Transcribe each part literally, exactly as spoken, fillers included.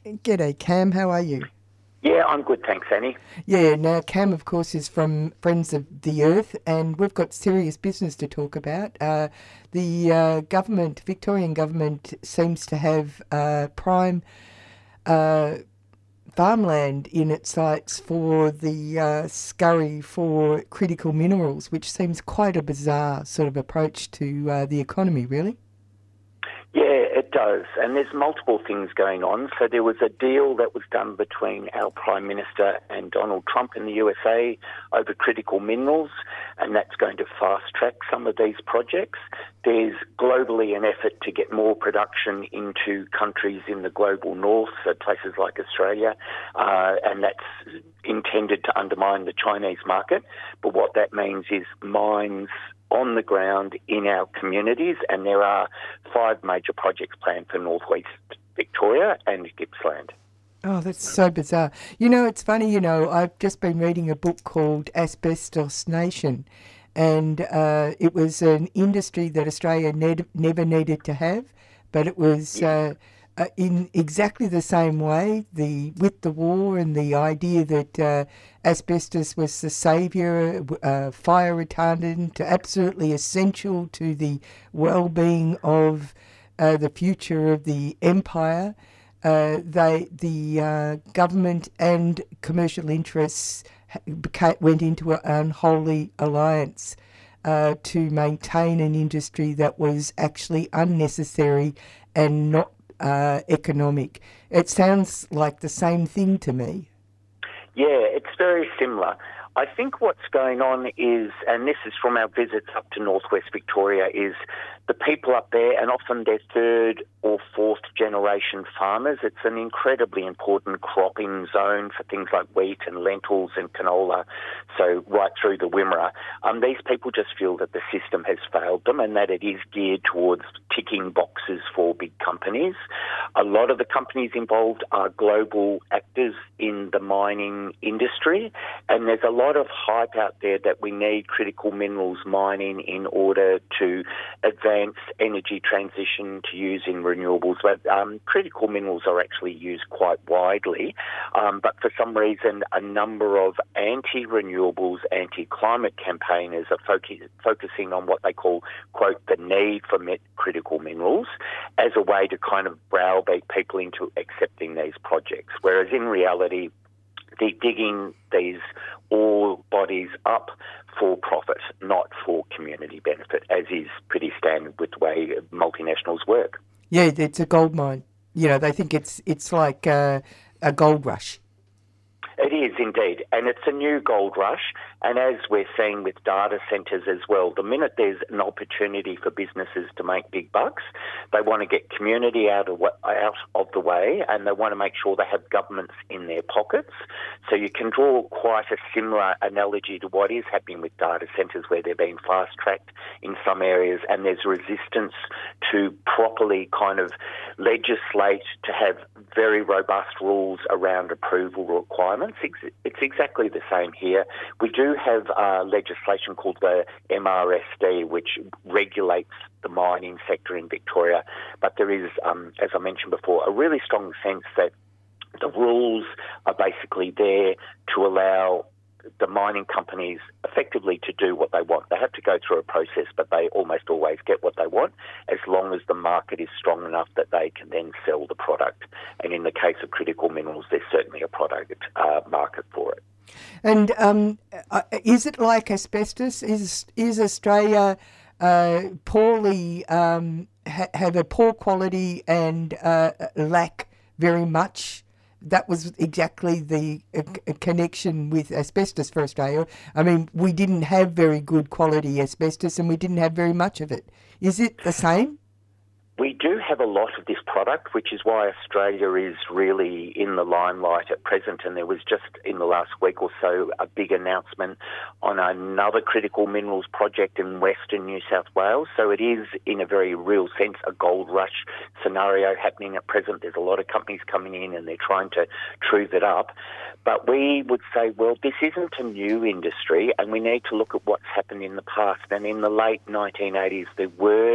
G'day, Cam. How are you? Yeah, I'm good, thanks, Annie. Yeah, now Cam, of course, is from Friends of the Earth, and we've got serious business to talk about. Uh, the uh, government, Victorian government, seems to have uh, prime uh, farmland in its sights for the uh, scurry for critical minerals, which seems quite a bizarre sort of approach to uh, the economy, really. Yeah, it does. And there's multiple things going on. So there was a deal that was done between our Prime Minister and Donald Trump in the U S A over critical minerals, and that's going to fast-track some of these projects. There's globally an effort to get more production into countries in the global north, so places like Australia, uh, and that's intended to undermine the Chinese market. But what that means is mines on the ground in our communities, and there are five major projects planned for northwest Victoria and Gippsland. Oh, that's so bizarre. You know, it's funny, you know, I've just been reading a book called Asbestos Nation, and uh, it was an industry that Australia ned- never needed to have, but it was Yeah, uh, uh, in exactly the same way, the with the war and the idea that uh, asbestos was the saviour, uh, fire retardant, absolutely essential to the well-being of uh, the future of the empire. Uh, they, the uh, government and commercial interests beca- went into an unholy alliance uh, to maintain an industry that was actually unnecessary and not uh, economic. It sounds like the same thing to me. yeah, it's very similar. I think what's going on is, and this is from our visits up to northwest Victoria, is the people up there, and often they're third or fourth generation farmers. It's an incredibly important cropping zone for things like wheat and lentils and canola, so right through the Wimmera. Um, these people just feel that the system has failed them and that it is geared towards ticking boxes for big companies. A lot of the companies involved are global actors in the mining industry, and there's a lot of hype out there that we need critical minerals mining in order to advance energy transition to use in renewables. But um, critical minerals are actually used quite widely. Um, but for some reason, a number of anti-renewables, anti-climate campaigners are focus- focusing on what they call, quote, the need for met- critical minerals as a way to kind of browbeat people into accepting these projects. Whereas in reality, they're digging these ore bodies up for profit, not for community benefit, as is pretty standard with the way multinationals work. Yeah, it's a gold mine. You know, they think it's it's like uh, a gold rush. It is indeed, and it's a new gold rush. And as we're seeing with data centres as well, the minute there's an opportunity for businesses to make big bucks, they want to get community out of out of the way, and they want to make sure they have governments in their pockets. So you can draw quite a similar analogy to what is happening with data centres, where they're being fast tracked in some areas, and there's resistance to properly kind of legislate to have very robust rules around approval requirements. It's exactly the same here. We do have uh, legislation called the M R S D, which regulates the mining sector in Victoria, but there is, um, as I mentioned before, a really strong sense that the rules are basically there to allow the mining companies effectively to do what they want. They have to go through a process, but they almost always get what they want as long as the market is strong enough that they can then sell the product. And in the case of critical minerals, there's certainly a product uh, market for it. And um, uh, is it like asbestos? Is is Australia uh, poorly um, ha- have a poor quality and uh, lack very much? That was exactly the uh, c- connection with asbestos for Australia. I mean, we didn't have very good quality asbestos, and we didn't have very much of it. Is it the same? We do have a lot of this product, which is why Australia is really in the limelight at present. And there was just in the last week or so a big announcement on another critical minerals project in Western New South Wales. So it is, in a very real sense, a gold rush scenario happening at present. There's a lot of companies coming in and they're trying to true it up. But we would say, well, this isn't a new industry, and we need to look at what's happened in the past. And in the late nineteen eighties, there were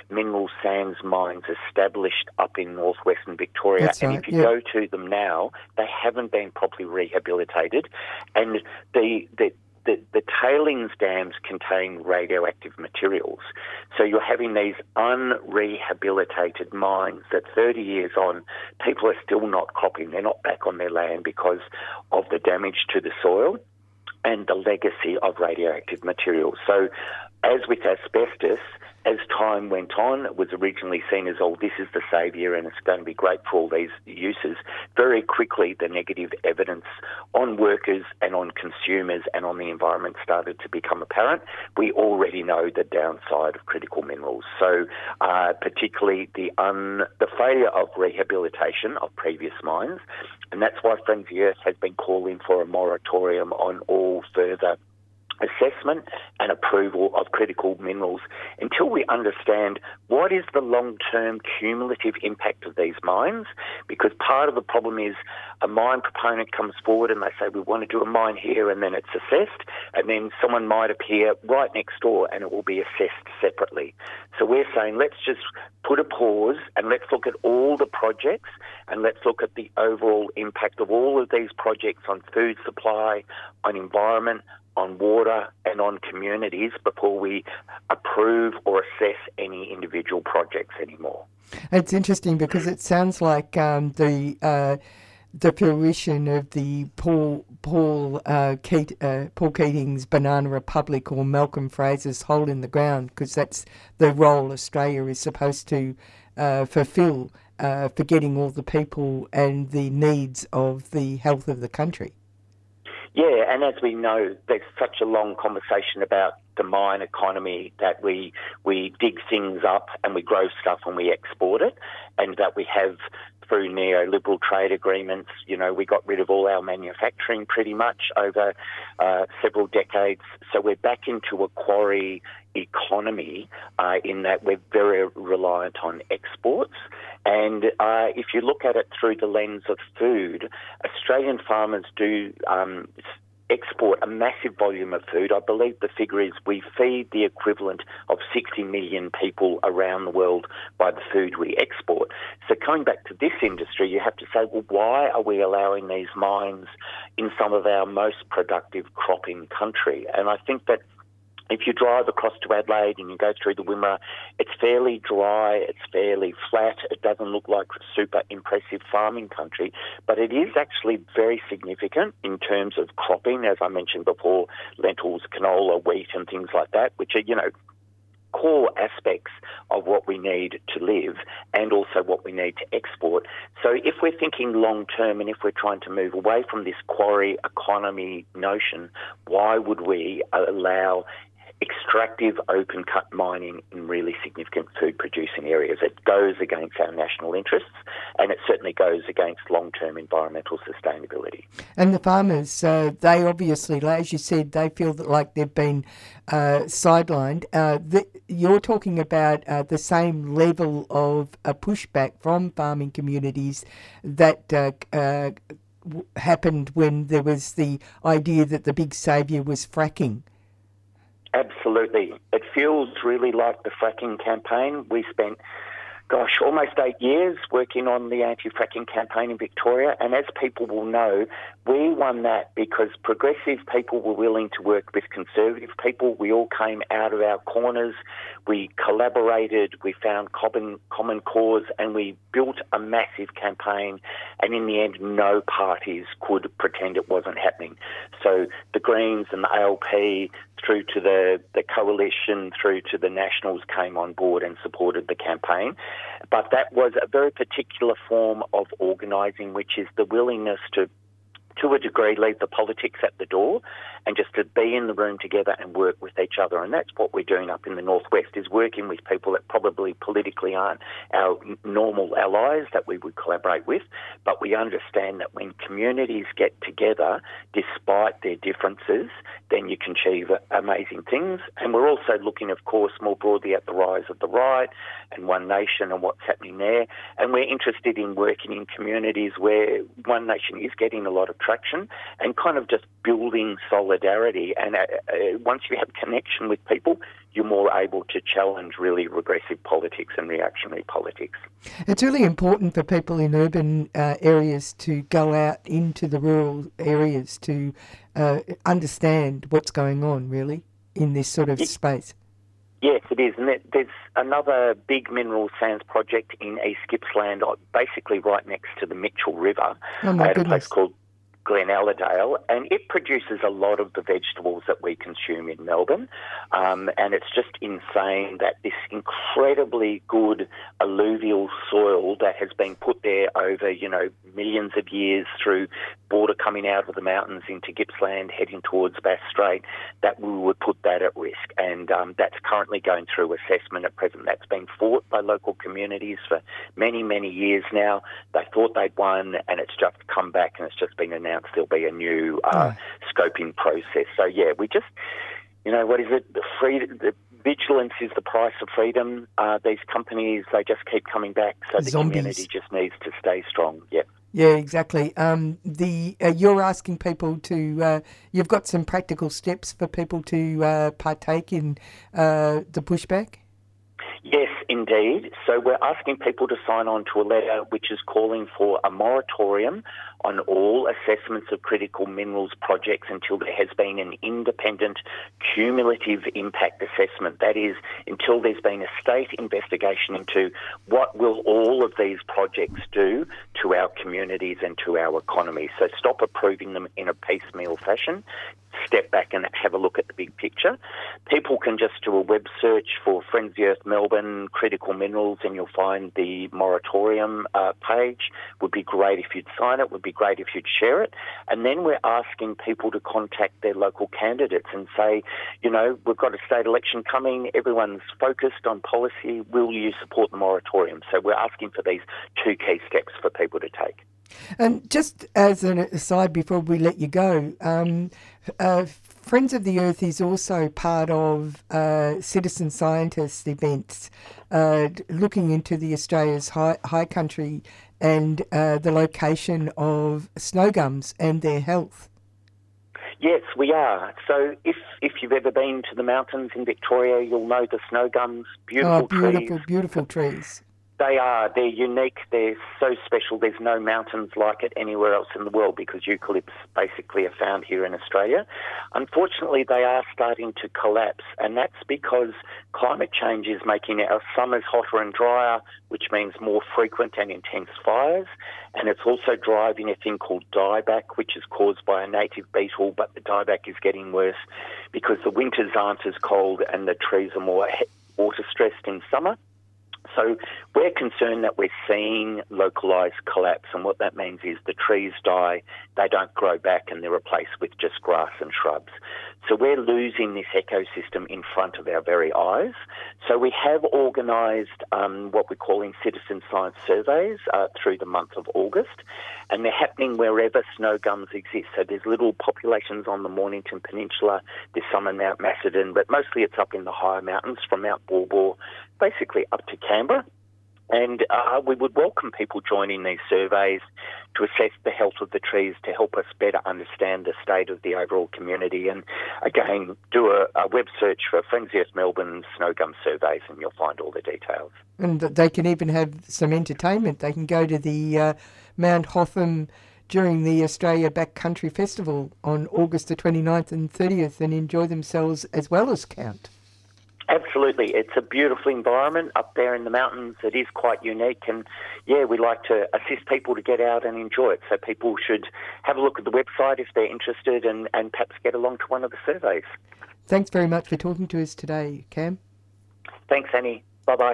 mineral sands mines established up in northwestern Victoria. That's and right, if you yeah. go to them now, they haven't been properly rehabilitated. And the, the The, the tailings dams contain radioactive materials. So you're having these unrehabilitated mines that thirty years on, people are still not cropping. They're not back on their land because of the damage to the soil and the legacy of radioactive materials. So as with asbestos, as time went on, it was originally seen as, oh, this is the saviour and it's going to be great for all these uses. Very quickly, the negative evidence on workers and on consumers and on the environment started to become apparent. We already know the downside of critical minerals. So uh, particularly the, un, the failure of rehabilitation of previous mines, and that's why Friends of the Earth has been calling for a moratorium on all further assessment and approval of critical minerals until we understand what is the long-term cumulative impact of these mines, because part of the problem is a mine proponent comes forward and they say we want to do a mine here, and then it's assessed, and then someone might appear right next door and it will be assessed separately. So we're saying let's just put a pause and let's look at all the projects and let's look at the overall impact of all of these projects on food supply, on environment, on water and on communities before we approve or assess any individual projects anymore. It's interesting because it sounds like um, the uh, the fruition of the Paul Paul uh, Keat, uh, Paul Keating's Banana Republic or Malcolm Fraser's Hole in the Ground, because that's the role Australia is supposed to uh, fulfil uh, for getting all the people and the needs of the health of the country. Yeah, and as we know, there's such a long conversation about the mine economy that we we dig things up and we grow stuff and we export it, and that we have through neoliberal trade agreements, you know, we got rid of all our manufacturing pretty much over uh, several decades. So we're back into a quarry economy uh, in that we're very reliant on exports. And uh, if you look at it through the lens of food, Australian farmers do um, export a massive volume of food. I believe the figure is we feed the equivalent of sixty million people around the world by the food we export. So coming back to this industry, you have to say, well, why are we allowing these mines in some of our most productive cropping country? And I think that if you drive across to Adelaide and you go through the Wimmera, it's fairly dry, it's fairly flat, it doesn't look like super impressive farming country, but it is actually very significant in terms of cropping, as I mentioned before, lentils, canola, wheat and things like that, which are, you know, core aspects of what we need to live and also what we need to export. So if we're thinking long term and if we're trying to move away from this quarry economy notion, why would we allow extractive open cut mining in really significant food producing areas? It goes against our national interests and it certainly goes against long-term environmental sustainability. And the farmers, uh, they obviously, as you said, they feel that like they've been uh, sidelined. Uh, the, you're talking about uh, the same level of uh, pushback from farming communities that uh, uh, w- happened when there was the idea that the big saviour was fracking. Absolutely. It feels really like the fracking campaign. We spent, gosh, almost eight years working on the anti-fracking campaign in Victoria, and as people will know, we won that because progressive people were willing to work with conservative people. We all came out of our corners, we collaborated, we found common, common cause, and we built a massive campaign, and in the end, no parties could pretend it wasn't happening. So the Greens and the A L P, through to the, the Coalition, through to the Nationals came on board and supported the campaign. But that was a very particular form of organising, which is the willingness to, to a degree, leave the politics at the door and just to be in the room together and work with each other. And that's what we're doing up in the Northwest, is working with people that probably politically aren't our normal allies that we would collaborate with. But we understand that when communities get together, despite their differences, then you can achieve amazing things. And we're also looking, of course, more broadly at the rise of the right and One Nation and what's happening there. And we're interested in working in communities where One Nation is getting a lot of traction. attraction, and kind of just building solidarity. And uh, uh, once you have connection with people, you're more able to challenge really regressive politics and reactionary politics. It's really important for people in urban uh, areas to go out into the rural areas to uh, understand what's going on, really, in this sort of it, space. Yes, it is. And there's another big mineral sands project in East Gippsland, basically right next to the Mitchell River, oh my at goodness. a place called Glen Allerdale, and it produces a lot of the vegetables that we consume in Melbourne. Um, and it's just insane that this incredibly good alluvial soil that has been put there over, you know, millions of years through border coming out of the mountains into Gippsland, heading towards Bass Strait, that we would put that at risk. And um, that's currently going through assessment at present. That's been fought by local communities for many, many years now. They thought they'd won, and it's just come back and it's just been announced there'll be a new uh, yeah. scoping process. So, yeah, we just, you know, what is it? The, free, the vigilance is the price of freedom. Uh, these companies, they just keep coming back, so the Zombies. community just needs to stay strong. Yeah. Yeah, exactly. Um, the uh, you're asking people to. Uh, you've got some practical steps for people to uh, partake in uh, the pushback. Yes, indeed. So we're asking people to sign on to a letter which is calling for a moratorium on all assessments of critical minerals projects until there has been an independent cumulative impact assessment. That is, until there's been a state investigation into what will all of these projects do to our communities and to our economy. So stop approving them in a piecemeal fashion. Step back and have a look at the big picture. People can just do a web search for Friends of the Earth Melbourne Critical Minerals and you'll find the moratorium uh, page. Would be great if you'd sign it, would be great if you'd share it. And then we're asking people to contact their local candidates and say, you know, we've got a state election coming, everyone's focused on policy, will you support the moratorium? So we're asking for these two key steps for people to take. And just as an aside before we let you go, um, uh, Friends of the Earth is also part of uh, citizen scientist events uh, looking into the Australia's high, high country and uh, the location of snow gums and their health. Yes, we are. So if if you've ever been to the mountains in Victoria, you'll know the snow gums, beautiful, oh, beautiful, trees. beautiful trees. They are. They're unique. They're so special. There's no mountains like it anywhere else in the world because eucalypts basically are found here in Australia. Unfortunately, they are starting to collapse, and that's because climate change is making our summers hotter and drier, which means more frequent and intense fires. And it's also driving a thing called dieback, which is caused by a native beetle, but the dieback is getting worse because the winters aren't as cold and the trees are more water stressed in summer. So we're concerned that we're seeing localised collapse, and what that means is the trees die, they don't grow back, and they're replaced with just grass and shrubs. So we're losing this ecosystem in front of our very eyes. So we have organised um, what we're calling citizen science surveys uh, through the month of August, and they're happening wherever snow gums exist. So there's little populations on the Mornington Peninsula, there's some in Mount Macedon, but mostly it's up in the higher mountains from Mount Baw Baw, basically up to Canberra. And uh, we would welcome people joining these surveys to assess the health of the trees to help us better understand the state of the overall community. And again, do a, a web search for Friends of the Earth Melbourne snow gum surveys and you'll find all the details. And they can even have some entertainment. They can go to the uh, Mount Hotham during the Australia Backcountry Festival on August the twenty-ninth and thirtieth and enjoy themselves as well as count. Absolutely. It's a beautiful environment up there in the mountains. It is quite unique, and yeah, we like to assist people to get out and enjoy it. So people should have a look at the website if they're interested and, and perhaps get along to one of the surveys. Thanks very much for talking to us today, Cam. Thanks, Annie. Bye-bye.